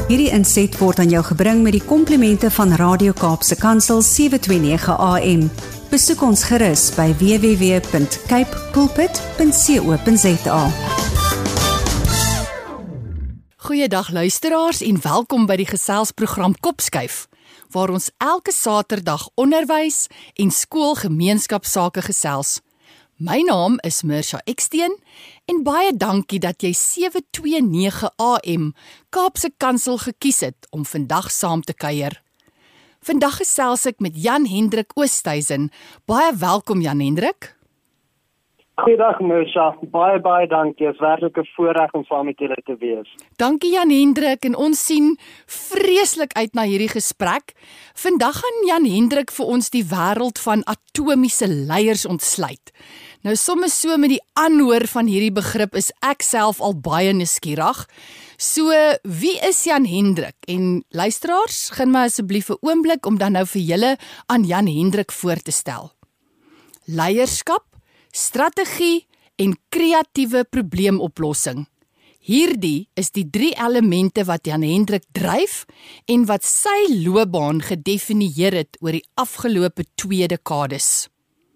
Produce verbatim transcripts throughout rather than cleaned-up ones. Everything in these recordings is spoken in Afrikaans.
Hierdie inset word aan jou gebring met die komplimente van Radio Kaapse Kansel sewe twee nege A M. Besoek ons gerus by w w w punt cape pulpit punt co punt za. Goeiedag luisteraars en welkom by die geselsprogram Kopskuif, waar ons elke Saterdag onderwys en skoolgemeenskapsake gesels. My naam is Mirsha Eksteen en baie dankie dat jy sewe twee nege A M Kaapse Kansel gekies het om vandag saam te kuier. Vandag gesels ek met Jan Hendrik Oosthuizen. Baie welkom Jan Hendrik. Goeiedag Mirsha, baie baie dankie. Dit is werklik 'n voorreg om saam met julle te wees. Dankie Jan Hendrik en ons sien vreeslik uit na hierdie gesprek. Vandag gaan Jan Hendrik vir ons die wêreld van atomiese leiers ontsluit. Nou soms so met die aanhoor van hierdie begrip is ek self al baie nuuskierig. So, wie is Jan Hendrik? En luisteraars, gun my asseblief 'n oomblik om dan nou vir julle aan Jan Hendrik voor te stel. Leierskap, strategie en kreatiewe probleemoplossing. Hierdie is die drie elemente wat Jan Hendrik dryf en wat sy loopbaan gedefinieer het oor die afgelope twee dekades.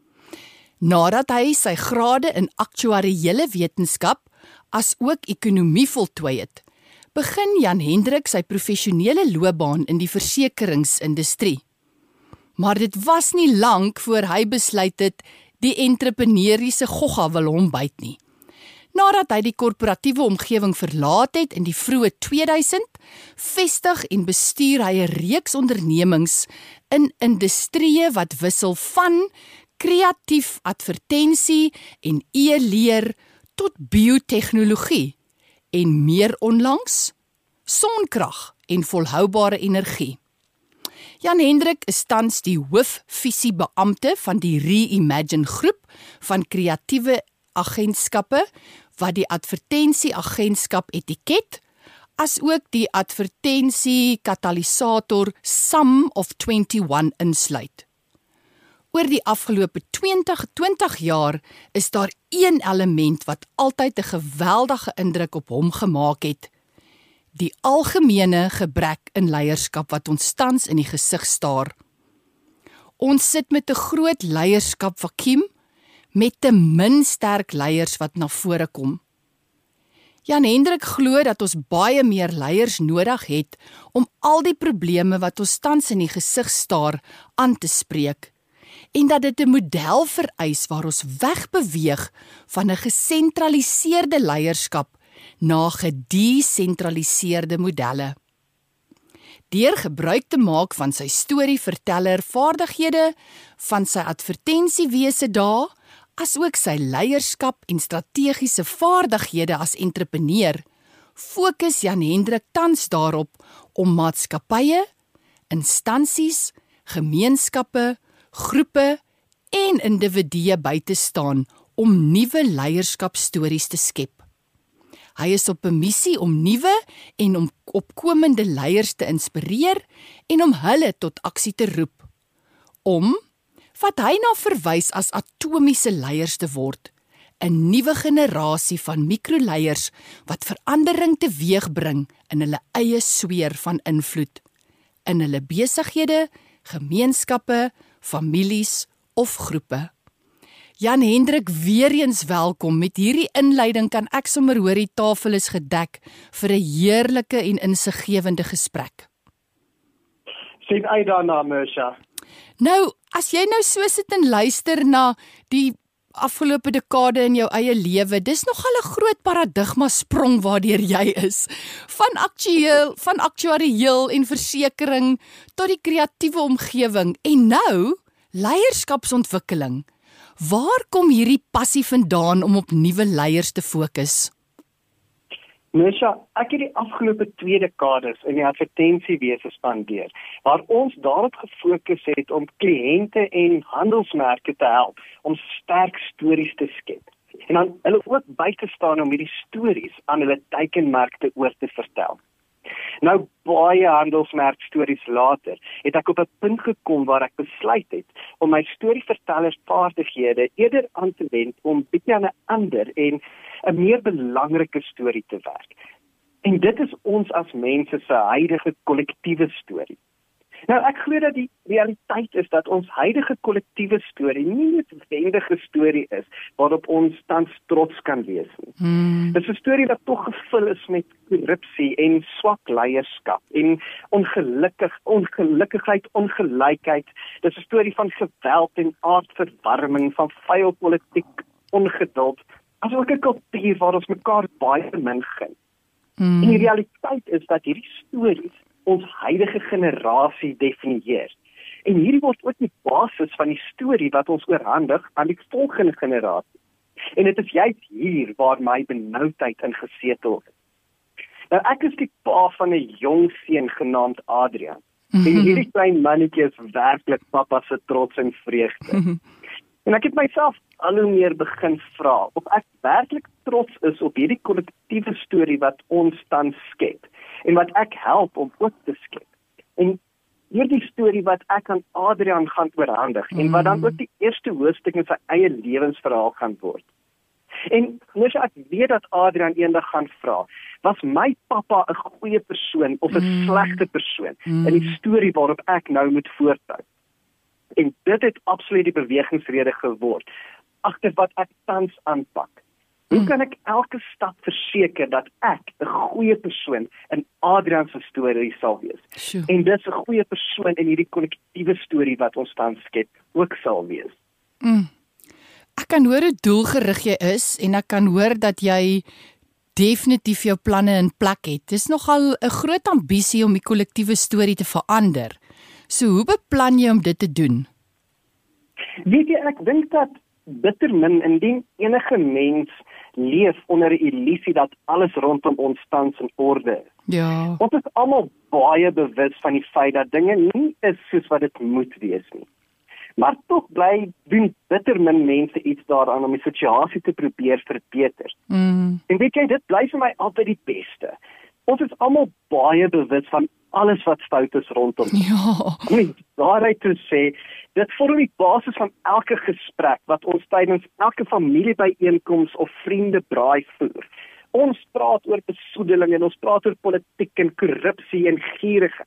Nadat hy sy grade in aktuariële wetenskap as ook ekonomie voltooi het, begin Jan Hendrik sy professionele loopbaan in die versekeringsindustrie. Maar dit was nie lank voor hy besluit het die entrepreneuriese gogga wil hom byt nie. Nadat hy die korporatiewe omgewing verlaat het in die vroeë tweeduisend, vestig en bestuur hy 'n reeks ondernemings in industrieë wat wissel van kreatief advertensie en e-leer tot biotechnologie en meer onlangs sonkrag en volhoubare energie. Jan Hendrik is tans die hoofvisiebeampte van die Reimagine groep van kreatiewe agentskappe wat die advertensieagentskap Etiket as ook die advertensie katalisator Sum of twenty-one insluit. Oor die afgelope twintig, twintig jaar is daar een element wat altyd 'n geweldige indruk op hom gemaak het. Die algemene gebrek in leierskap wat ons tans in die gesig staar. Ons sit met 'n groot leierskap vakuum, met te min sterk leiers wat na vore kom. Jan Hendrik glo dat ons baie meer leiers nodig het om al die probleme wat ons tans in die gesig staar aan te spreek, en dat dit 'n model vereis waar ons wegbeweeg van 'n gesentraliseerde leierskap na gedesentraliseerde modelle. Deur gebruik te maak van sy storieverteller vaardighede, van sy advertensiewese dae, as ook sy leierskap en strategiese vaardighede as entrepreneur, fokus Jan Hendrik tans daarop om maatskappye, instansies, gemeenskappe, groepe en individue by te staan om nuwe leierskapstories te skep. Hy is op 'n missie om nuwe en om opkomende leiers te inspireer en om hulle tot aksie te roep. Om, wat hy na verwys as atomiese leiers te word, 'n nuwe generasie van mikroleiers wat verandering teweegbring in hulle eie sweer van invloed, in hulle besighede, gemeenskappe, families of groepe. Jan Hendrik, weer eens welkom. Met hierdie inleiding kan ek sommer hoor die tafel is gedek vir 'n heerlike en insiggewende gesprek. Sien uit daarna, Mirsha. Nou, as jy nou so sit en luister na die afgelope dekade in jou eie lewe, dis nogal 'n groot paradigma sprong waardeur jy is. Van aktueel, van aktuariël en versekering tot die kreatiewe omgewing en nou leierskapsontwikkeling. Waar kom hierdie passie vandaan om op nuwe leiers te fokus? Mirsha, ek het die afgelope twee dekades in die advertensiewese spandeer, waar ons daarop gefokus het om kliënte en handelsmerke te help om sterk stories te skep. En dan hulle ook by te staan om hierdie stories aan hulle teikenmarkte oor te vertel. Nou baie handelsmerkstories later, het ek op 'n punt gekom waar ek besluit het om my storievertellersvaardighede eerder aan te wend om bietjie aan 'n ander en 'n meer belangrike storie te werk. En dit is ons as mense se huidige kollektiewe storie. Nou ek glo dat die realiteit is dat ons huidige kollektiewe storie nie 'n noodwendige storie is waarop ons tans trots kan wees nie. Hmm. Dit is 'n storie wat tog gevul is met korrupsie en swak leierskap en ongelukkig ongelukkigheid, ongelykheid. Dit is 'n storie van geweld en aardverwarming, van vuil politiek, ongeduld, asook 'n kultuur waar ons mekaar baie min gun. Hmm. En die realiteit is dat hierdie stories ons huidige generasie definieer. En hierdie word ook die basis van die storie wat ons oorhandig aan die volgende generasie. En dit is juist hier waar my benoudheid in gesetel is. Nou ek is die pa van 'n jong seun genaamd Adrian. Mm-hmm. En hierdie klein mannetjie is werklik pappa se trots en vreugde. Mm-hmm. En ek het myself al hoe meer begin vra of ek werklik trots is op hierdie kollektiewe storie wat ons tans skep en wat ek help om ook te skep. En hierdie storie wat ek aan Adrian gaan oorhandig mm. en wat dan ook die eerste hoofstuk in sy eie lewensverhaal gaan word. En mens ek weet dat Adrian eendag gaan vra, was my pappa 'n goeie persoon of 'n mm. slegte persoon mm. in die storie waarop ek nou moet voortbou? En dit het absoluut die bewegingsrede geword agter wat ek tans aanpak. Hoe kan ek elke stap verseker dat ek 'n goeie persoon in Adrian se storie sal wees? Sure. En dis 'n goeie persoon in hierdie kollektiewe storie wat ons tans skep ook sal wees. Mm. Ek kan hoor hoe doelgerig jy is en ek kan hoor dat jy definitief jou planne in plek het. Dis nogal 'n groot ambisie om die kollektiewe storie te verander. So hoe beplan jy om dit te doen? Weet jy, ek dink dat bitter min indien enige mens leef onder 'n illusie dat alles rondom ons tans in orde is. Ja. Ons is almal baie bewus van die feit dat dinge nie is soos wat dit moet wees nie. Maar tog bly doen bitter min mense iets daaraan om die situasie te probeer verbeter. Mm. En weet jy, dit bly vir my altyd die beste. Ons is almal baie bewus van alles wat fout is rondom. Ja. Om daaruit te sê, dit vorm die basis van elke gesprek wat ons tydens elke familiebyeenkoms of vriendebraai voer. Ons praat oor besoedeling en ons praat oor politiek en korrupsie en gierigheid.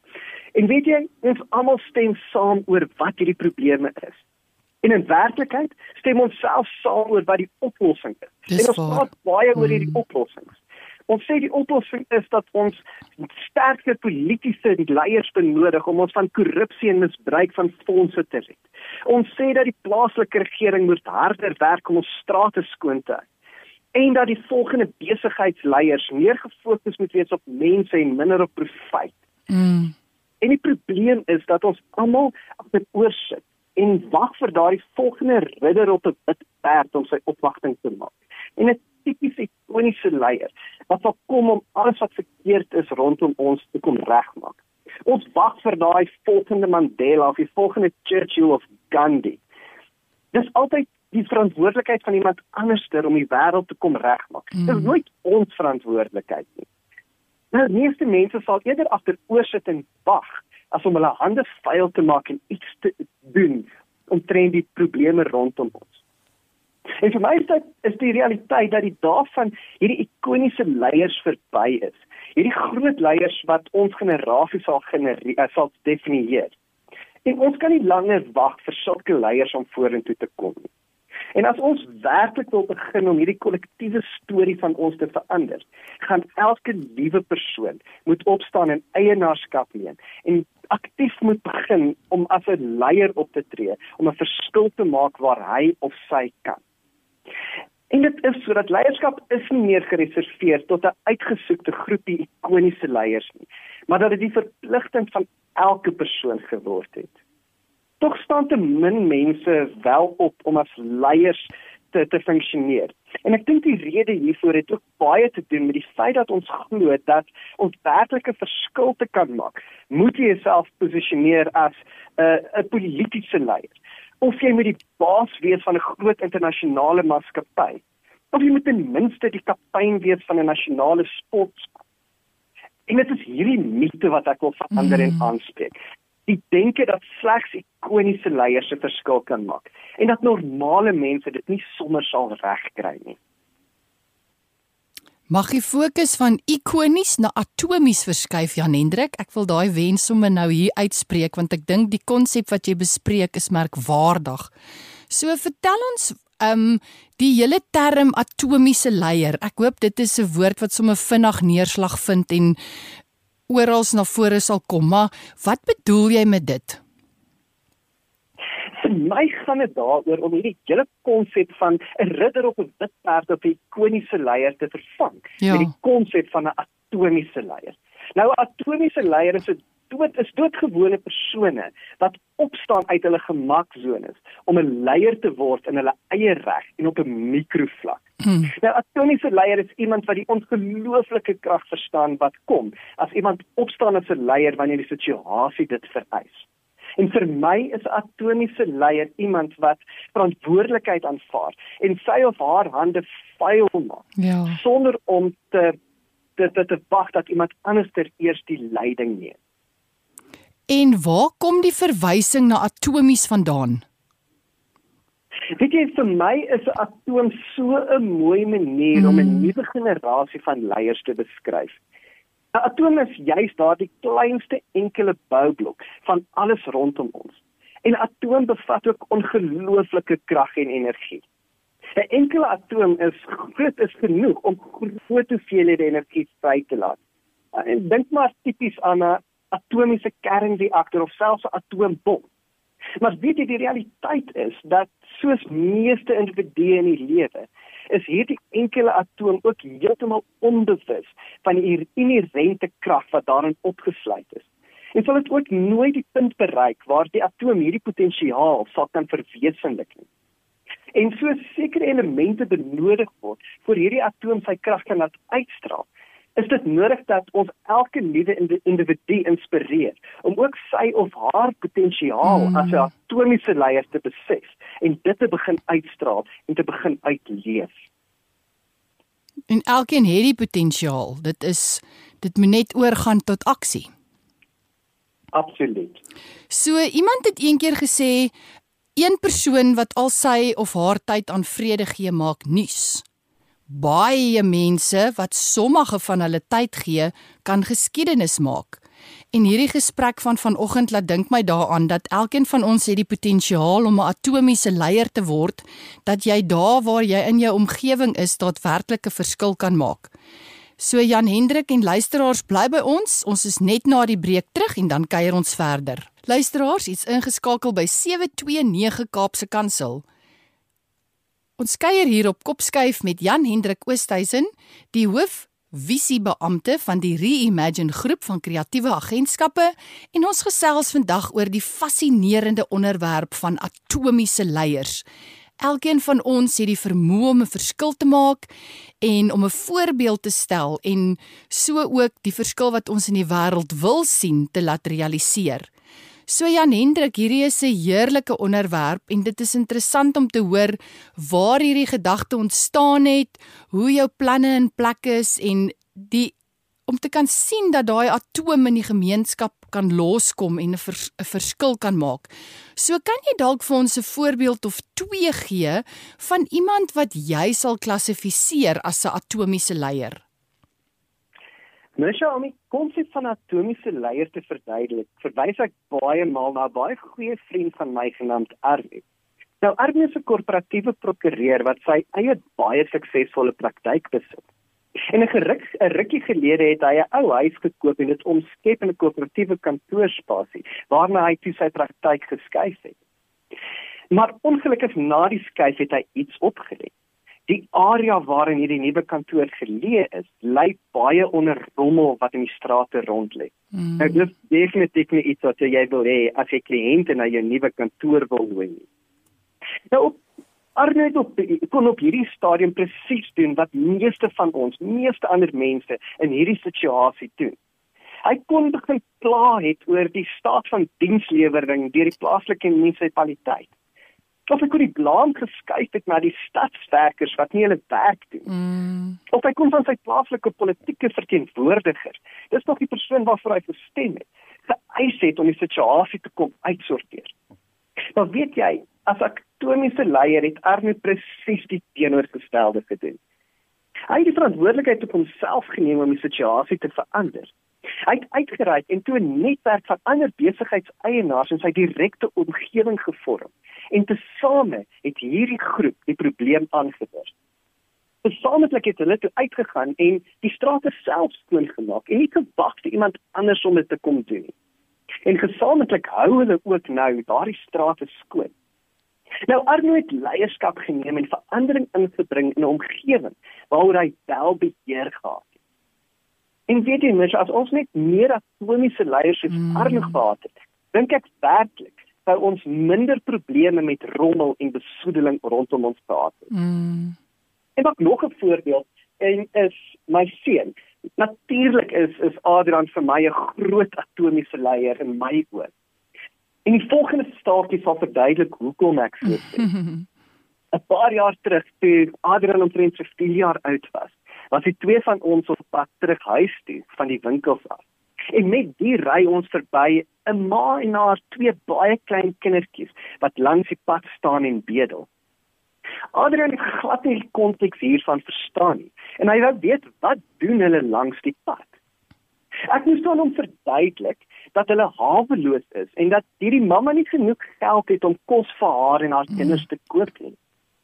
En weet jy, ons almal stem saam oor wat hierdie probleme is. En in werklikheid stem ons self saam oor wat die oplossing is. Dis en ons waar. praat baie oor Mm. hierdie oplossings. Ons sê die oplossing is dat ons sterker politieke leiers benodig om ons van korrupsie en misbruik van fondse te red. Ons sê dat die plaaslike regering moet harder werk om ons strate skoon te hou. En dat die volgende besigheidsleiers meer gefokus moet wees op mense en minder op profit. Mm. En die probleem is dat ons almal agteroor sit en wag vir daardie volgende ridder op 'n wit perd om sy opwagting te maak. En 'n tipiese ikoniese leier wat sal kom om alles wat verkeerd is rondom ons te kom regmaak. Ons wag vir daai volgende Mandela of die volgende Churchill of Gandhi. Dis altyd die verantwoordelikheid van iemand anderster om die wêreld te kom regmaak. Mm. Dit is nooit ons verantwoordelikheid nie. Nou, meeste mense sal eerder agteroor sit en wag as om hulle hande vuil te maak en iets te doen omtrent die probleme rondom ons. En vir my is dit is die realiteit dat die dae van hierdie ikoniese leiers verby is. Hierdie groot leiers wat ons generasie sal genereer, sal definieer. En ons kan nie langer wag vir sulke leiers om vorentoe te kom nie. En as ons werklik wil begin om hierdie kollektiewe storie van ons te verander, gaan elke liewe persoon moet opstaan en eienaarskap neem en aktief moet begin om as 'n leier op te tree, om 'n verskil te maak waar hy of sy kan. En dit is sodat leierskap is nie meer gereserveer tot 'n uitgesoekte groepie ikoniese leiers nie, maar dat dit die verpligting van elke persoon geword het. Tog staan te min mense wel op om as leiers te, te funksioneer. En ek dink die rede hiervoor het ook baie te doen met die feit dat ons glo dat ons werklike verskil te kan maak, moet jy jouself posisioneer as 'n uh, 'n politieke leier. Of jy moet die baas wees van 'n groot internasionale maatskappy, of jy moet ten minste die kaptein wees van 'n nasionale sportspan. En dit is hierdie mite wat ek wil verander mm. en aanspreek. Die denke dat slegs ikoniese leiers 'n verskil kan maak en dat normale mense dit nie sommer sal regkry nie. Mag die fokus van ikonies na atomies verskuif, Jan Hendrik? Ek wil daai wens sommer nou hier uitspreek, want ek dink die konsep wat jy bespreek is merkwaardig. So vertel ons um, die hele term atomiese leier. Ek hoop dit is 'n woord wat sommer vinnig neerslag vind en oral na vore sal kom, maar wat bedoel jy met dit? Vir my gaan dit daaroor om hierdie hele konsep van 'n ridder op 'n wit perd op 'n ikoniese leier te vervang Ja. met die konsep van 'n atomiese leier. Nou 'n atomiese leier is 'n dood is doodgewone persone wat opstaan uit hulle gemaksones om 'n leier te word in hulle eie reg en op 'n mikrovlak. Hmm. Nou, 'n atomiese leier is iemand wat die ongelooflike krag verstaan wat kom as iemand opstaan as 'n leier wanneer die situasie dit vereis. En vir my is 'n atomiese leier iemand wat verantwoordelikheid aanvaar en sy of haar hande vuil maak Ja. sonder om te te te, te wag dat iemand anders ter eers die leiding neem. En waar kom die verwysing na atomies vandaan? Weet jy, vir my is 'n atoom so 'n mooi manier mm. om 'n nuwe generasie van leiers te beskryf. 'n Atoom is juist daardie kleinste enkele boublok van alles rondom ons. En 'n atoom bevat ook ongelooflike krag en energie. 'n Enkele atoom is groot is genoeg om groot hoeveelhede energie vry te laat. En dink maar tipies aan 'n atomiese kernreaktor of selfs 'n atoombom. Maar weet jy, die realiteit is dat soos meeste individue in die lewe, is hierdie enkele atoom ook heeltemal onbewus van die inherente krag wat daarin opgesluit is. En sal dit ook nooit die punt bereik waar die atoom hierdie potensiaal sal kan verwesenlik nie. En so sekere elemente benodig word vir hierdie atoom sy krag kan laat uitstraal, is dit nodig dat ons elke nuwe individu inspireer om ook sy of haar potensiaal mm. as 'n atomiese leier te besef en dit te begin uitstraal en te begin uitleef. En elkeen het die potensiaal. Dit is dit moet net oorgaan tot aksie. Absoluut. So iemand het eendag gesê een persoon wat al sy of haar tyd aan vrede gee maak nuus. Baie mense wat sommige van hulle tyd gee, kan geskiedenis maak. En hierdie gesprek van vanoggend laat dink my daaraan dat elkeen van ons het die potensiaal om 'n atomiese leier te word, dat jy daar waar jy in jou omgewing is, daadwerklik 'n verskil kan maak. So Jan Hendrik en luisteraars, bly by ons. Ons is net na die breek terug en dan kuier ons verder. Luisteraars, iets ingeskakel by sewe twee nege Kaapse Kansel. Ons kuier hier op Kopskuif met Jan Hendrik Oosthuizen, die hoof visiebeampte van die Reimagine groep van kreatiewe agentskappe, en ons gesels vandag oor die fascinerende onderwerp van atomiese leiers. Elkeen van ons het die vermoë om 'n verskil te maak en om 'n voorbeeld te stel en so ook die verskil wat ons in die wêreld wil sien te laat realiseer. So Jan Hendrik, hierdie is 'n heerlike onderwerp en dit is interessant om te hoor waar hierdie gedagte ontstaan het, hoe jou planne in plek is en die om te kan sien dat daai atoom in die gemeenskap kan loskom en 'n vers, 'n verskil kan maak. So kan jy dalk vir ons 'n voorbeeld of twee gee van iemand wat jy sal klassifiseer as 'n atomiese leier? Mesha, om die konsep van atomiese leier te verduidelik, verwys ek baie maal na 'n baie goeie vriend van my genaamd Arnie. Nou Arnie is 'n korporatiewe prokureur wat sy eie baie suksesvolle praktyk besit. En 'n geruk 'n rukkie gelede het hy 'n ou huis gekoop en dit omskep in 'n korporatiewe kantoorspasie, waarna hy toe sy praktyk geskuif het. Maar ongelukkig na die skuif het hy iets opgelet. Die area waarin hierdie nuwe kantoor geleë is, lê baie onder rommel wat in die strate rond lê. Mm. Nou dis definitief nie iets wat jy wil hê as jy kliënte na jou nuwe kantoor wil nooi nie. Nou Arnie kon op hierdie stadium presies doen wat meeste van ons, meeste ander mense in hierdie situasie doen. Hy kon begin kla het oor die staat van dienslewering deur die plaaslike munisipaliteit. Of hy kon die blame geskuif het na die stadswerkers wat nie hulle werk doen. Mm. Of hy kon van sy plaaslike politieke verteenwoordiger, dis nog die persoon waarvoor hy gestem het, geëis het om die situasie te kom uitsorteer. Maar weet jy, as atomiese leier het Arnie presies die teenoorgestelde gedoen. Hy het die verantwoordelikheid op homself geneem om die situasie te verander. Hy het uitgereik en toe 'n netwerk van ander besigheidseienaars in sy direkte omgewing gevorm. En tesame het hierdie groep die probleem aangepas. Gesamentlik het hulle toe uitgegaan en die strate self skoon gemaak en nie gewag vir iemand anders om dit te kom doen nie. En gesamentlik hou hulle ook nou daardie strate skoon. Nou Arno het leierskap geneem en verandering ingebring in 'n omgewing waaroor hy wel beheer gehad het. En weet jy mens, as ons net meer atomiese leiers soos mm. Arno gehad het, dink ek werklik sou ons minder probleme met rommel en besoedeling rondom ons gehad het. Mm. En ook nog 'n voorbeeld, en is my seun. Natuurlik is, is Adrian vir my 'n groot atomiese leier in my oë. En die volgende staaltjie sal verduidelik hoekom ek so sê. 'n Paar jaar terug, toe Adrian omtrent so vier jaar oud was, was die twee van ons op pad terug huis toe van die winkels af. En met die ry ons verby 'n ma en haar twee baie klein kindertjies wat langs die pad staan en bedel. Adrian het glad nie die konteks hiervan verstaan nie. En hy wou weet, wat doen hulle langs die pad? Ek moes aan hom verduidelik dat hulle haweloos is en dat hierdie mamma nie genoeg geld het om kos vir haar en haar kinders te koop nie.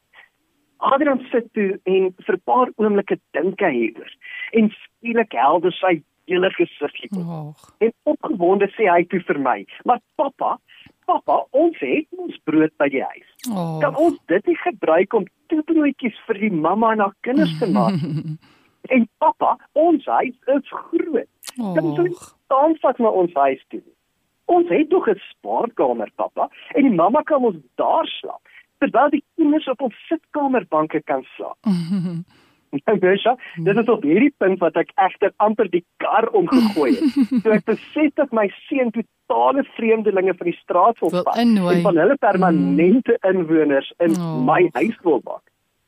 Adrian sit toe en vir 'n paar oomblikke dink hy hieroor en skielik helder sy hele gesiggie op. Oh. En opgewonde sê hy toe vir my, maar pappa, pappa, ons het ons brood by die huis. Oh. Kan ons dit nie gebruik om toebroodjies vir die mamma en haar kinders te maak? En pappa, ons huis is groot. Oh. Kan ons nie saamvat na ons huis toe? Ons het toch 'n spaarkamer, pappa, en die mamma kan ons daar slaap, terwyl die kinders op ons sitkamerbanke kan slaap. Nou, Besha, dit is op hierdie punt wat ek egter amper die kar omgegooi het. Toe ek besef dat my seun totale vreemdelinge van die straat wil vat en van hulle permanente inwoners in oh. my huis wil maak.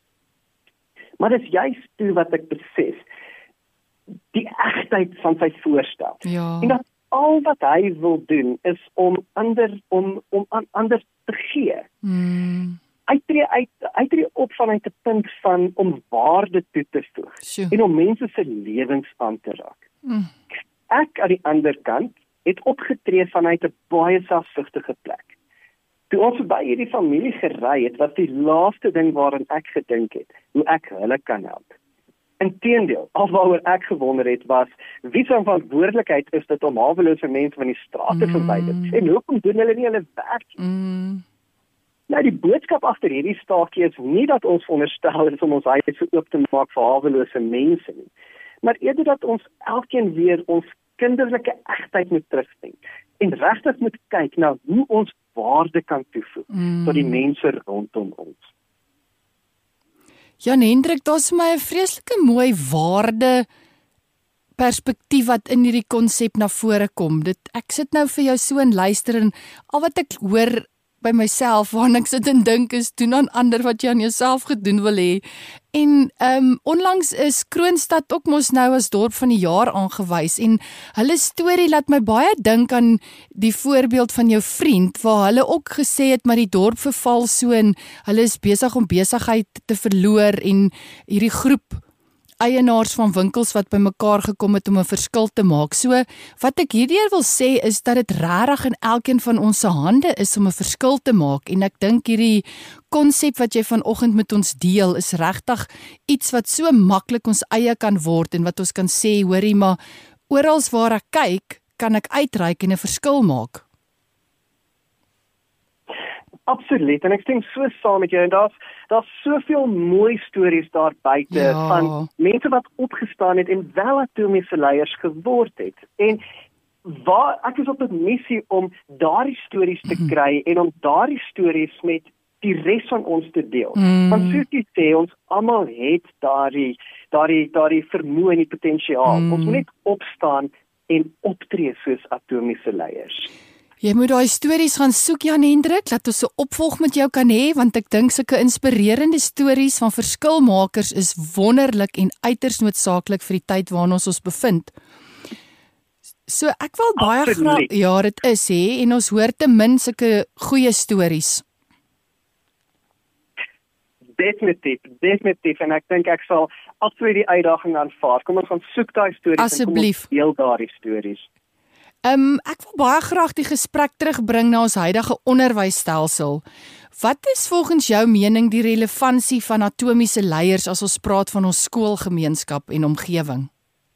Maar dis juist toe wat ek besef die egtheid van sy voorstel. Ja. En dat al wat hy wil doen is om ander om om aan ander te gee. Mm. Hy tree uit hy tree op vanuit 'n punt van om waarde toe te voeg Sure. en om mense se lewens aan te raak. Mm. Ek aan die ander kant het opgetree vanuit 'n baie selfsugtige plek. Toe ons by hierdie familie gery het, was die laaste ding waaraan ek gedink het, hoe ek hulle kan help. Inteendeel, al waaroor ek gewonder het was, wie se verantwoordelikheid is dit om hawelose mense van die straat te verwyder? Mm. En hoekom doen hulle nie hulle werk nie? Mm. Nou, die boodskap agter hierdie staakie is nie dat ons veronderstel is om ons huise oop te maak vir hawelose mense nie, maar eerder dat ons elkeen weer ons kinderlike egtheid moet terugdink en regtig moet kyk na hoe ons waarde kan toevoeg mm. tot die mense rondom ons. Jan Hendrik, daar's vir my 'n vreeslike mooi waarde perspektief wat in hierdie konsep na vore kom. Dit ek sit nou vir jou so en luister en al wat ek hoor by myself, waarna ek sit en dink is, doen aan ander wat jy aan jouself gedoen wil hê. En um, onlangs is Kroonstad ook mos nou as dorp van die jaar aangewys en hulle storie laat my baie dink aan die voorbeeld van jou vriend, waar hulle ook gesê het, maar die dorp verval so en hulle is besig om besigheid te verloor en hierdie groep eienaars van winkels wat bymekaar gekom het om 'n verskil te maak. So, wat ek hierdeur wil sê is dat dit regtig in elkeen van ons se hande is om 'n verskil te maak en ek dink hierdie konsep wat jy vanoggend met ons deel is regtig iets wat so maklik ons eie kan word en wat ons kan sê, hoorie, maar oral waar ek kyk, kan ek uitreik en 'n verskil maak. Absoluut, en ek stem so saam met jou, en daar's daar's soveel mooi stories daar buite Ja. van mense wat opgestaan het en wel atomiese leiers geword het. En waar ek is op 'n missie om daardie stories te kry en om daardie stories met die res van ons te deel. Mm. Want soos jy sê, ons almal het daardie daardie daardie vermoë en die potensiaal. Mm. Ons moet net opstaan en optree soos atomiese leiers. Jy moet daai stories gaan soek, Jan Hendrik, laat ons 'n opvolg met jou kan hê, want ek dink sulke inspirerende stories van verskilmakers is wonderlik en uiters noodsaaklik vir die tyd waarin ons ons bevind. So ek wil baie graag, ja, dit is hè, en ons hoor te min sulke goeie stories. Definitief, definitief en ek dink ek sal altyd die uitdaging aanvaar. Kom ons gaan soek daai stories Asseblief. en kom ons deel daardie stories. Um, ek wil baie graag die gesprek terugbring na ons huidige onderwysstelsel. Wat is volgens jou mening die relevantie van atomiese leiers as ons praat van ons skoolgemeenskap en omgewing?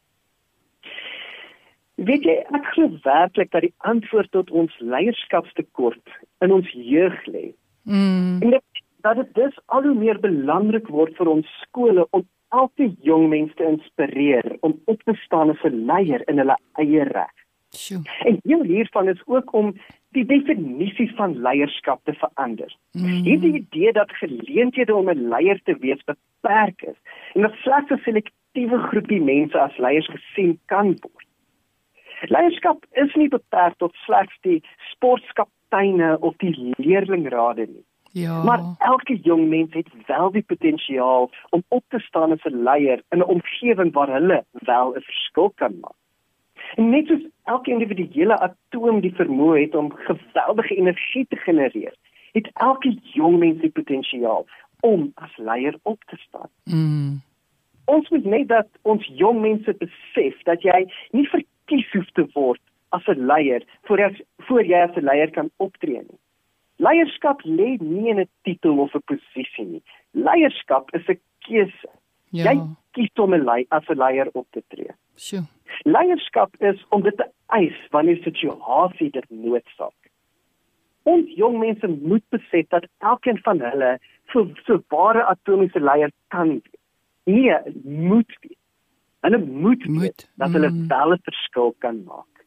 Weet jy, ek glo werklik dat die antwoord tot ons leierskapstekort in ons jeug lê. Mm. En dat, dat dit dus al hoe meer belangrik word vir ons skole om elke jong mens te inspireer om op te staan as 'n leier in hulle eie reg. Sjoe. En deel hiervan is ook om die definisie van leierskap te verander. Mm. Hierdie idee dat geleenthede om 'n leier te wees beperk is en dat slegs 'n selektiewe groepie mense as leiers gesien kan word. Leierskap is nie beperk tot slegs die sportkapteine of die leerlingrade nie. Ja. Maar elke jong mens het wel die potensiaal om op te staan as 'n leier in 'n omgewing waar hulle wel 'n verskil kan maak. En net soos elke individuele atoom die vermoë het om geweldige energie te genereer, het elke jong mens die potensiaal om as leier op te staan. Mm. Ons moet net dat ons jong mense besef dat jy nie verkies hoef te word as 'n leier voor jy, voor jy as 'n leier kan optree nie. Leierskap lê nie in 'n titel of 'n posisie nie. Leierskap is 'n keuse. Ja. Jy kies om 'n leier as 'n leier op te tree. Sjoe. Leierskap is om dit te eis wanneer situasie dit noodsaak. Ons jong mense moet besef dat elkeen van hulle so so ware atomiese leier kan wees. Nee, moet wees. Hulle moet Moet, weet dat hulle mm. wel 'n verskil kan maak.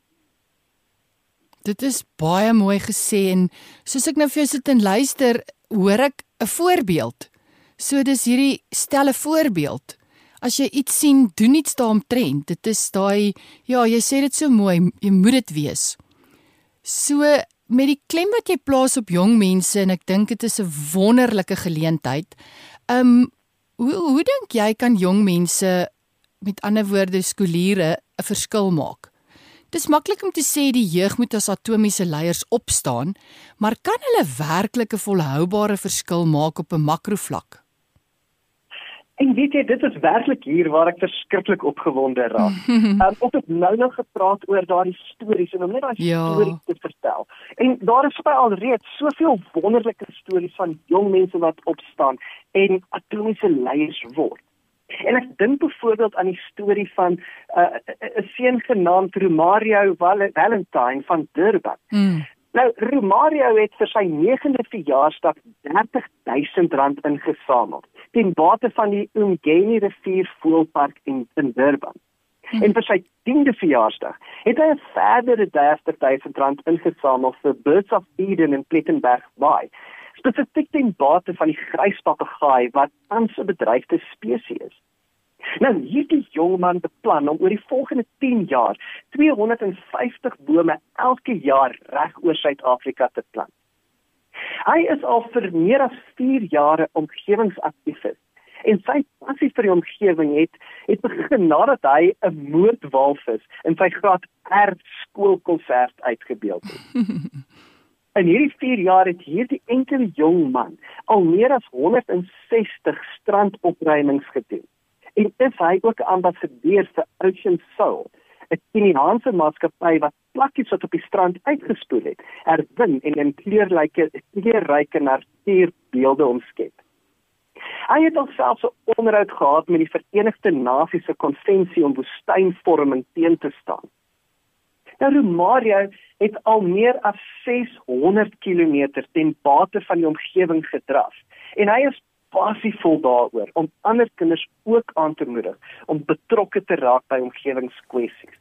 Dit is baie mooi gesê en soos ek nou vir jou sit en luister, hoor ek 'n voorbeeld. So dis hierdie stel 'n voorbeeld. As jy iets sien, doen iets daaromtrent. Dit is daai, ja, jy sê dit so mooi, jy moet dit wees. So met die klem wat jy plaas op jong mense en ek dink dit is 'n wonderlike geleentheid. Um hoe hoe dink jy kan jong mense, met ander woorde skooliere, 'n verskil maak? Dis maklik om te sê die jeug moet as atomiese leiers opstaan, maar kan hulle werklik 'n volhoubare verskil maak op 'n makrovlak? En weet jy, dit is werklik hier waar ek verskriklik opgewonde raak. um, ons het nou nog gepraat oor daardie stories en om net daai Ja. stories te vertel. En daar is by alreeds soveel wonderlike stories van jong mense wat opstaan en atomiese leiers word. En ek dink byvoorbeeld aan die storie van 'n uh, 'n seun genaamd Romario Valentine van Durban. Mm. Nou, Romario het vir sy negende verjaarsdag dertig duisend rand ingesamel ten bate van die Umgeni Rivier Voëlpark in, in Durban. Hmm. En vir sy tiende verjaarsdag het hy 'n verdere dertig duisend rand ingesamel vir Birds of Eden in Plettenberg Bay, spesifiek ten bate van die gryspapegaai wat tans 'n bedreigde spesies is. Nou, hierdie jong man beplan om oor die volgende tien jaar tweehonderdvyftig bome elke jaar reg oor Suid-Afrika te plant. Hy is al vir meer as vier jare omgewingsaktivis en sy passie vir die omgewing het, het begin nadat hy 'n moordwalvis in sy graad R skoolkonsert uitgebeeld het. In hierdie vier jaar het hierdie enkele jong man al meer as honderdsestig strandopruimings gedoen. En is hy ook 'n ambassadeur vir Ocean Soul, 'n Keniaanse maatskappy wat plakkies wat op die strand uitgespoel het, herwin en in kleurryke kleurryke natuurbeelde omskep. Hy het alselfs 'n onderhoud gehad met die Verenigde Nasies se konvensie om woestynvorming teen te staan. Nou, Romario het al meer as seshonderd kilometer ten bate van die omgewing gedraf en hy is passievol daaroor om ander kinders ook aan te moedig om betrokke te raak by omgewingskwessies.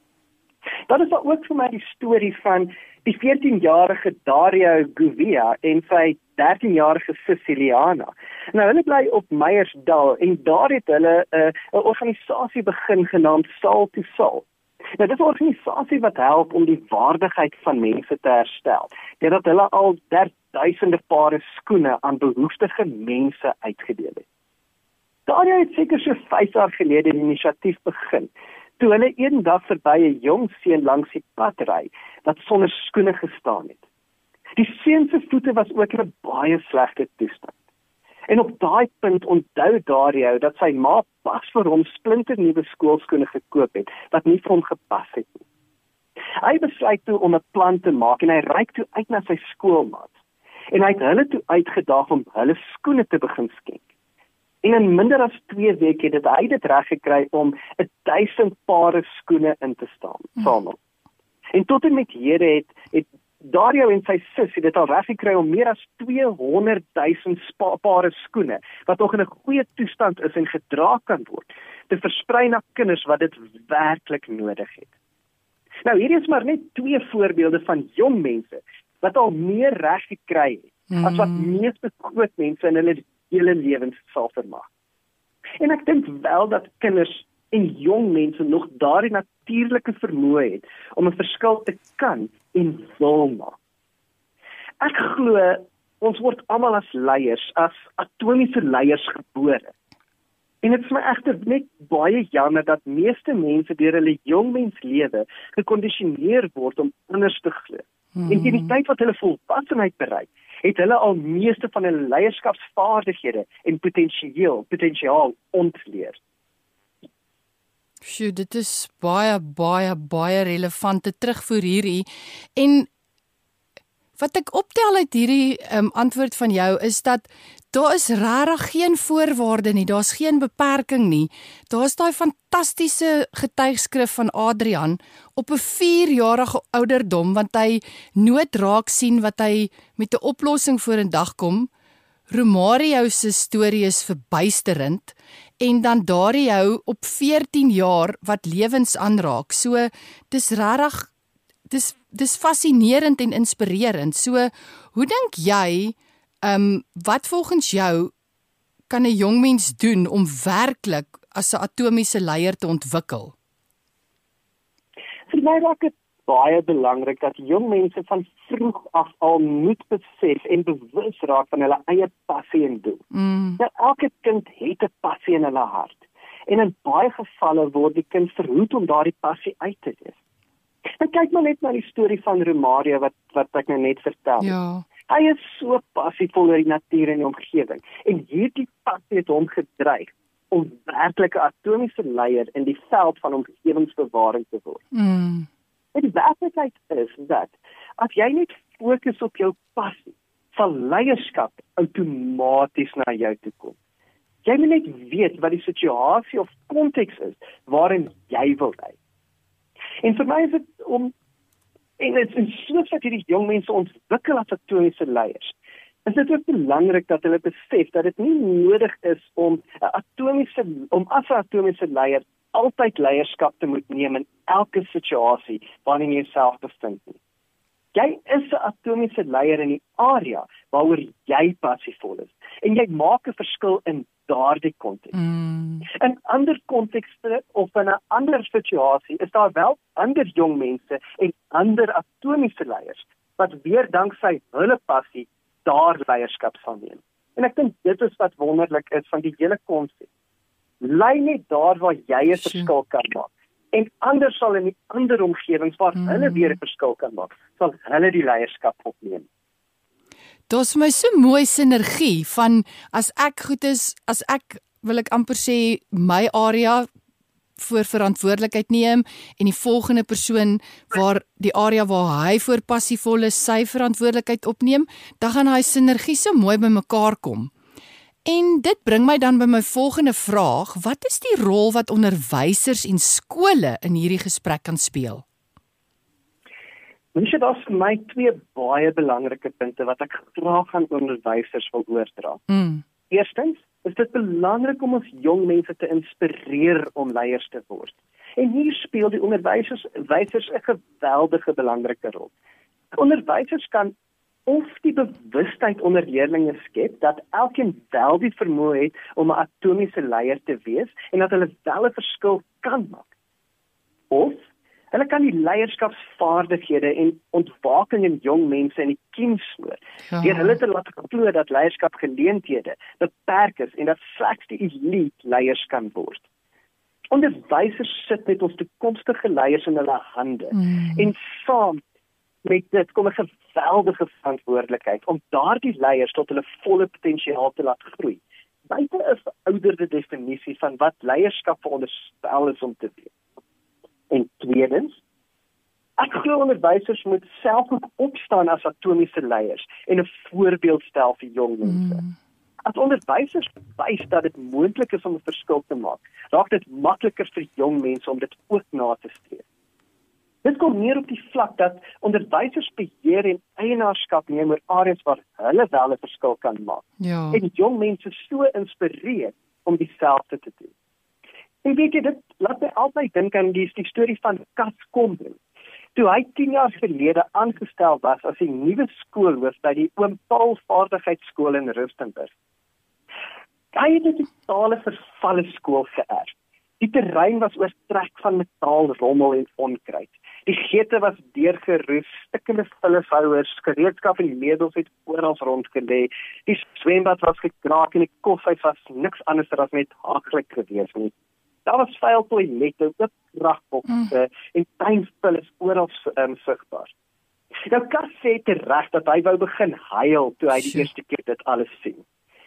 Dat is ook vir my die storie van die veertienjarige Dario Gouveia en sy dertienjarige Ceciliana. Nou, hulle bly op Meyersdal en daar het hulle 'n uh, 'n organisasie begin genaamd Soul to Soul. Nou, dit is 'n organisasie wat help om die waardigheid van mense te herstel, deurdat hulle al duisende pare skoene aan behoeftige mense uitgedeel het. Dario het seker so vyf jaar gelede die inisiatief begin, toe hulle eendag verby 'n jong seun langs die pad ry, wat sonder skoene gestaan het. Die seun se voete was ook in 'n baie slegte toestand. En op daai punt onthou Dario dat sy ma pas vir hom splinternuwe skoolskoene gekoop het, wat nie vir hom gepas het nie. Hy besluit toe om 'n plan te maak en hy reik toe uit na sy skoolmaats. En hy het hulle toe uitgedaag om hulle skoene te begin skenk. En in minder as twee weke het hy dit reg gekry om een duisend pare skoene in te staan, samel. En tot en met hede het, het Dario en sy sus het dit al reg gekry om meer as tweehonderdduisend pare skoene, wat nog in 'n goeie toestand is en gedra kan word, te versprei na kinders wat dit werklik nodig het. Nou, hier is maar net twee voorbeelde van jong mense, wat al meer reg gekry het, mm. as wat meeste groot mense in hulle hele lewens sal vermag. En ek dink wel dat kinders en jong mense nog daardie natuurlike vermoë het om 'n verskil te kan en wil maak. Ek glo ons word almal as leiers, as atomiese leiers gebore. En dit is my egter net baie jammer dat meeste mense deur hulle jongmenslewe gekondisioneer word om anders te glo. Hmm. En teen die tyd wat hulle volwassenheid bereik, het hulle al meeste van hulle leierskapsvaardighede en potensieel, potensiaal ontleer. Sjoe, dit is baie, baie, baie relevante terugvoer hierdie. En wat ek optel uit hierdie um, antwoord van jou is dat daar is regtig geen voorwaarde nie, daar's geen beperking nie. Daar's daai fantastiese getuigskrif van Adrian op 'n vierjarige ouderdom, want hy nood raak sien wat hy met 'n oplossing vorendag kom. Romario se storie is verbuisterend, en dan Dario op veertien jaar wat lewens aanraak. So, dis regtig, dis, dis fascinerend en inspirerend. So, hoe dink jy, um, wat volgens jou kan 'n jong mens doen om werklik as 'n atomiese leier te ontwikkel? Vir my raak dit baie belangrik dat jong mense van vroeg af al moet besef en bewus raak van hulle eie passie en doel. Mm. Nou, elke kind het 'n passie in hulle hart. En in baie gevalle word die kind verhoed om daardie passie uit te leef. En kyk maar net na die storie van Romario wat wat ek nou net vertel. Ja. Hy is so passievol oor die natuur en die omgewing. En hierdie passie het hom gedryf om werklik 'n atomiese leier in die veld van omgewingsbewaring te word. Mm. En die werklikheid is dat as jy net fokus op jou passie, sal leierskap outomaties na jou toe kom. Jy moet net weet wat die situasie of konteks is waarin jy wil lei. En vir my is dit om, en dit is soos dat hierdie jong mense ontwikkel as atomiese leiers, is dit ook belangrik dat hulle besef dat dit nie nodig is om 'n atomiese, om as 'n atomiese leier altyd leierskap te moet neem in elke situasie waarin jy jouself bevind nie. Jy is 'n atomiese leier in die area waaroor jy passievol is. En jy maak 'n verskil in daardie konteks. Mm. In ander kontekste of in 'n ander situasie is daar wel ander jong mense en ander atomiese leiers wat weer danksy hulle passie daar leierskap sal neem. En ek dink dit is wat wonderlik is van die hele konsep. Lei net daar waar jy 'n verskil kan maak. En anders sal in die ander omgewings waar mm. hulle weer 'n verskil kan maak, sal hulle die leierskap opneem. Dit is my so mooi sinergie van as ek goed is, as ek, wil ek amper sê, my area voor verantwoordelikheid neem en die volgende persoon waar die area waar hy voor passievol is, sy verantwoordelikheid opneem, dan gaan hy sinergie so mooi by mekaar kom. En dit bring my dan by my volgende vraag, wat is die rol wat onderwysers en skole in hierdie gesprek kan speel? Mens, daar is vir my twee baie belangrike punte wat ek graag aan onderwysers wil oordra. Mm. Eerstens, is dit belangrik om ons jong mense te inspireer om leiers te word. En hier speel die onderwysers wysers 'n geweldige belangrike rol. Onderwysers kan of die bewustheid onder leerlinge skep dat elkeen wel die vermoë het om 'n atomiese leier te wees en dat hulle wel 'n verskil kan maak. Of hulle kan die leierskapsvaardighede en ontwaking in jong mense in die kiem smoor, Ja. deur hulle te laat glo dat leierskapgeleenthede beperk is en dat slegs die elite leiers kan word. Onderwysers sit met ons toekomstige leiers in hulle hande Mm. en saam met dit kom 'n geweldige verantwoordelikheid om daardie leiers tot hulle volle potensiaal te laat groei. Buite 'n verouderde definisie van wat leierskap veronderstel is om te wees. En tweedens, ek glo onderwysers moet self ook opstaan as atomiese leiers en 'n voorbeeld stel vir jong mense. Mm. As onderwysers wys dat dit moontlik is om 'n verskil te maak, raak dit makliker vir jong mense om dit ook na te streef. Dit kom neer op die vlak dat onderwysers beheer en eienaarskap neem oor areas waar hulle wel 'n verskil kan maak. Ja. En jong mense so inspireer om dieselfde te doen. En weet jy, dit laat my altyd dink aan die, die storie van Cas Kombrink. Toe hy tien jaar gelede aangestel was as die nuwe skoolhoof by die Oom Paul Vaardigheidsskool in Rustenburg. Hy het 'n totale vervalle skool geërf. Die terrein was oortrek van metaal, rommel en onkruid. Die geete was deurgeroes, stikkende vullisouers, gereedskap en meubels het oral rondgelê. Die swembad was gekraak en die kofhuis was niks anders as net haaklik gewees nie. Daar was vuil toilette, oop kragbokke mm. en tuinvullis oral um, sigbaar. Nou Cas sê tereg dat hy wou begin huil toe hy die Sure. eerste keer dit alles sien.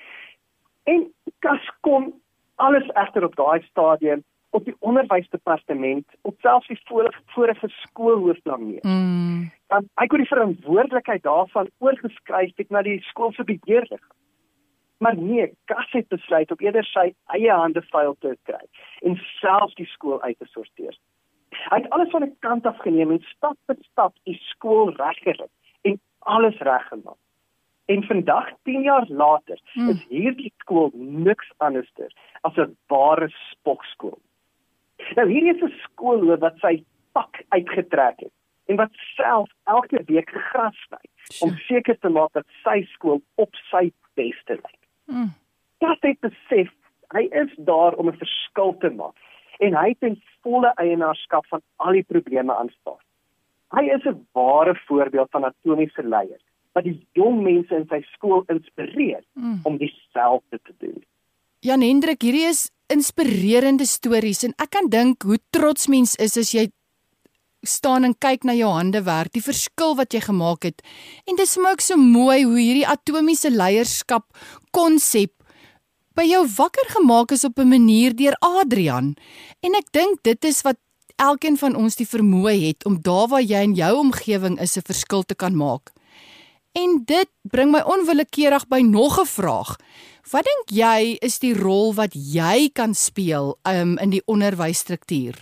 En Cas kom alles egter op daai stadium op die onderwysdepartement, op selfs die vorige, vorige skoolhoof blameer. Mm. Um, hy kon die verantwoordelikheid daarvan oorgeskryf het na die skool se beheerder. Maar nee, Cas het besluit op eerder sy eie hande vuil te kry en selfs die skool uit te sorteer. Hy het alles van 'n kant af geneem en stap vir stap die skool reggerig en alles reggemaak. En vandag, tien jaar later, hmm. is hierdie skool niks anderster as 'n ware spokskool. Nou hier is 'n skoolhoof wat sy pak uitgetrek het en wat self elke week gras sny om seker te maak dat sy skool op sy beste lyk. Hmm. Dat het besef, hy is daar om 'n verskil te maak en hy het ten volle eienaarskap van al die probleme aanvaar. Hy is 'n ware voorbeeld van atomiese leier wat die jong mense in sy skool inspireer mm. om dieselfde te doen. Jan Hendrik, hierdie is inspirerende stories en ek kan dink hoe trots mens is as jy staan en kyk na jou hande werk, die verskil wat jy gemaak het. En dit is vir my ook so mooi hoe hierdie atomiese leierskap konsep by jou wakker gemaak is op 'n manier deur Adrian. En ek dink dit is wat elkeen van ons die vermoë het om daar waar jy in jou omgewing is 'n verskil te kan maak. En dit bring my onwillekeurig by nog 'n vraag. Wat dink jy is die rol wat jy kan speel um, in die onderwysstruktuur?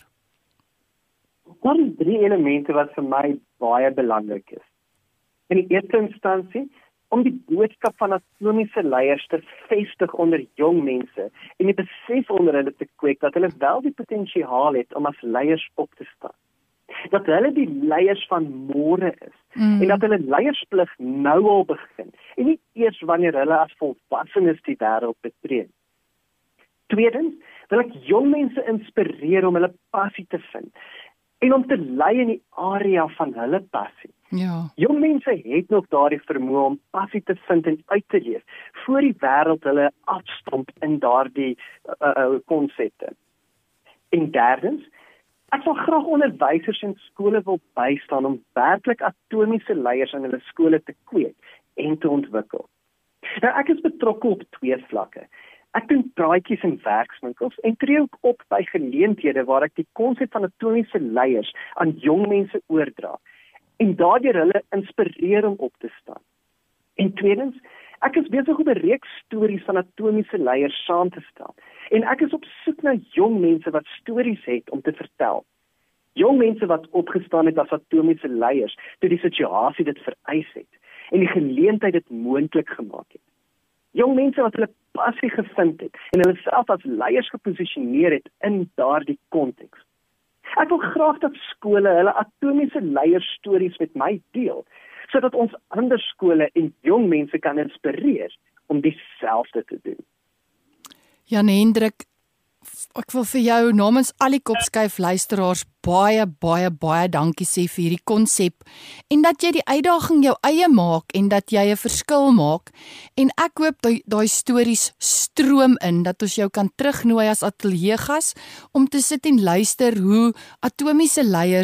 Daar is drie elemente wat vir my baie belangrik is. In die eerste instansie, om die boodskap van atomiese leiers te vestig onder jong mense en die besef onder hulle te kweek dat hulle wel die potensiaal het om as leiers op te staan. Dat hulle die leiers van môre is mm. en dat hulle leiersplig nou al begin en nie eers wanneer hulle as volwassenes die wêreld betree. Tweedens, wil ek jong mense inspireer om hulle passie te vind en om te lei in die area van hulle passie. Ja. Jong mense het nog daardie vermoë om passie te vind en uit te leef voor die wêreld hulle afstomp in daardie konsepte. Uh, uh, en derdens, ek sal graag onderwysers en skole wil bystaan om werklik atomiese leiers in hulle skole te kweek en te ontwikkel. Nou ek is betrokke op twee vlakke. Ek doen praatjies in werkswinkels en tree ook op by geleenthede waar ek die konsep van atomiese leiers aan jong mense oordra en daardeur hulle inspireer om op te staan. En tweedens, ek is besig om 'n reeks stories van atomiese leiers saam te stel. En ek is op soek na jong mense wat stories het om te vertel. Jong mense wat opgestaan het as atomiese leiers toe die situasie dit vereis het en die geleentheid dit moontlik gemaak het. Jong mense wat hulle passie gevind het en hulle self as leiers geposisioneer het in daardie konteks. Ek wil graag dat skole hulle atomiese leierstories met my deel, sodat ons ander skole en jong mense kan inspireer om dieselfde te doen. Jan Hendrik, ek wil vir jou namens al die Kopskuif luisteraars baie, baie, baie dankie sê vir hierdie konsep en dat jy die uitdaging jou eie maak en dat jy 'n verskil maak en ek hoop daai daai stories stroom in dat ons jou kan terugnooi as ateljeegas om te sit en luister hoe atomiese leiers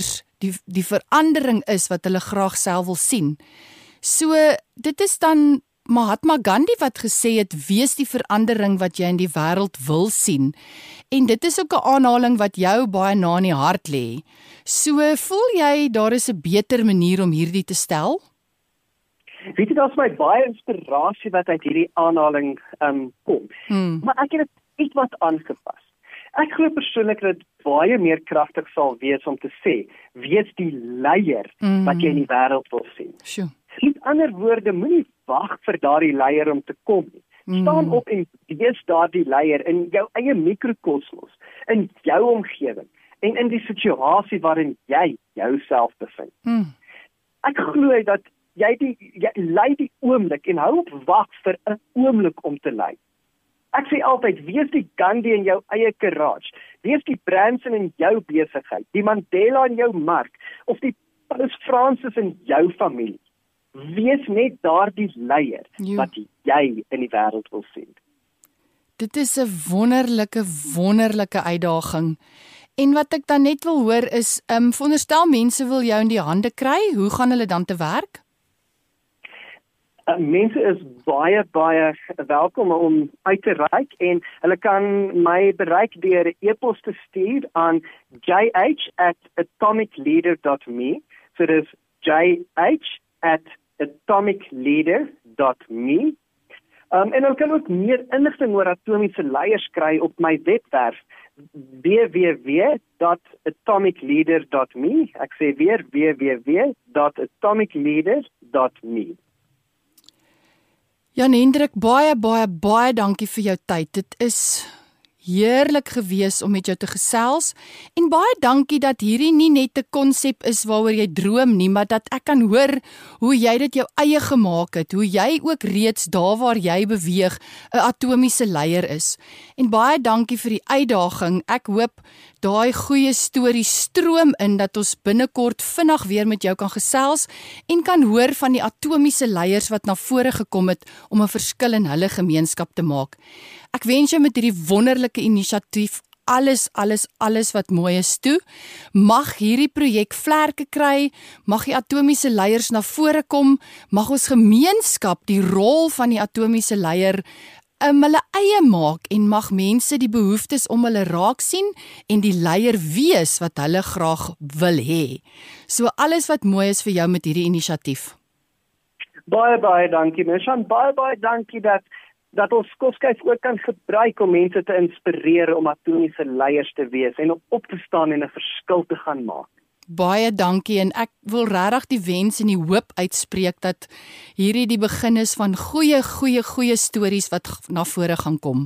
die die verandering is wat hulle graag self wil sien. So dit is dan Mahatma Gandhi wat gesê het, wees die verandering wat jy in die wêreld wil sien. En dit is ook 'n aanhaling wat jou baie na in die hart lê. So voel jy daar is 'n beter manier om hierdie te stel? Weet jy, daar's my baie inspirasie wat uit hierdie aanhaling um, kom. Hmm. Maar ek het dit iets wat aangepas. Ek glo persoonlik dat dit baie meer kragtig sal wees om te sê, wees die leier hmm. wat jy in die wêreld wil sien. Sure. Met ander woorde, moenie wag vir daardie leier om te kom nie. Staan mm. op en wees daardie leier in jou eie mikrokosmos, in jou omgewing en in die situasie waarin jy jouself bevind. Mm. Ek glo dat jy die jy lei die oomblik en hou op wag vir 'n oomblik om te lei. Ek sê altyd, wees die Gandhi in jou eie garage, wees die Branson in jou besigheid, die Mandela in jou mark of die Paus Fransis in jou familie. Wees net daardie leier jo. wat jy in die wêreld wil sien. Dit is 'n wonderlike, wonderlike uitdaging. En wat ek dan net wil hoor is, um, veronderstel mense wil jou in die hande kry, hoe gaan hulle dan te werk? Uh, mense is baie, baie welkom om uit te reik en hulle kan my bereik deur 'n e-pos te stuur aan j h at atomic leader dot me. So dis j h at atomic leader dot me. Um, en hulle kan ook meer inligting oor atomiese leiers kry op my webwerf w w w dot atomic leader dot me. Ek sê weer w w w dot atomic leader dot me. Jan Hendrik, baie, baie, baie dankie vir jou tyd. Dit is heerlik gewees om met jou te gesels en baie dankie dat hierdie nie net 'n konsep is waaroor jy droom nie, maar dat ek kan hoor hoe jy dit jou eie gemaak het, hoe jy ook reeds daar waar jy beweeg 'n atomiese leier is. En baie dankie vir die uitdaging. Ek hoop daai goeie storie stroom in dat ons binnekort vinnig weer met jou kan gesels en kan hoor van die atomiese leiers wat na vore gekom het om 'n verskil in hulle gemeenskap te maak. Ek wens jou met hierdie wonderlike inisiatief alles, alles, alles wat mooi is toe. Mag hierdie projek vlerke kry, mag die atomiese leiers na vore kom, mag ons gemeenskap die rol van die atomiese leier um, hulle eie maak en mag mense die behoeftes om hulle raak sien en die leier wees wat hulle graag wil hê. So alles wat mooi is vir jou met hierdie inisiatief. Baie, baie dankie, Mishan. Baie, baie dankie dat dat ons Koskuif ook kan gebruik om mense te inspireer om atomiese leiers te wees en om op te staan en 'n verskil te gaan maak. Baie dankie en ek wil regtig die wens en die hoop uitspreek dat hierdie die begin is van goeie, goeie, goeie stories wat na vore gaan kom.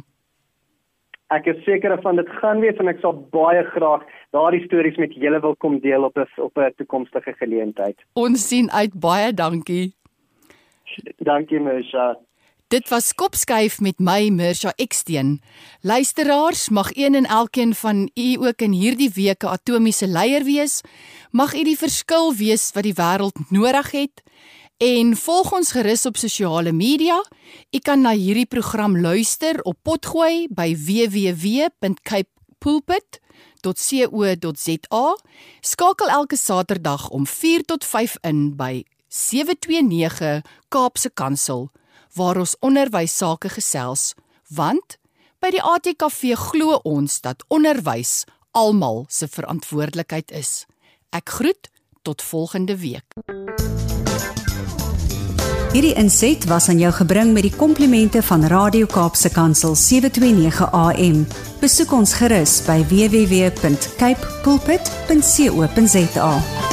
Ek is seker van dit gaan wees en ek sal baie graag daardie stories met julle wil kom deel op 'n op 'n toekomstige geleentheid. Ons sien uit, baie dankie. Dankie, Mirsha. Dit was Kopskuif met my, Mirsha Eksteen. Luisteraars, mag een en elkeen van u ook in hierdie week 'n atomiese leier wees. Mag u die verskil wees wat die wêreld nodig het. En volg ons gerus op sosiale media. U kan na hierdie program luister op Potgooi by w w w punt cape pulpit punt co punt za. Skakel elke Saterdag om vier tot vyf in by sewe twee nege Kaapse Kansel, waar ons onderwys sake gesels, want by die A T K V glo ons dat onderwys almal se verantwoordelikheid is. Ek groet tot volgende week. Hierdie inset was aan jou gebring met die komplimente van Radio Kaapse Kansel sewe twee nege A M. Besoek ons gerus by w w w punt cape pulpit punt co punt za.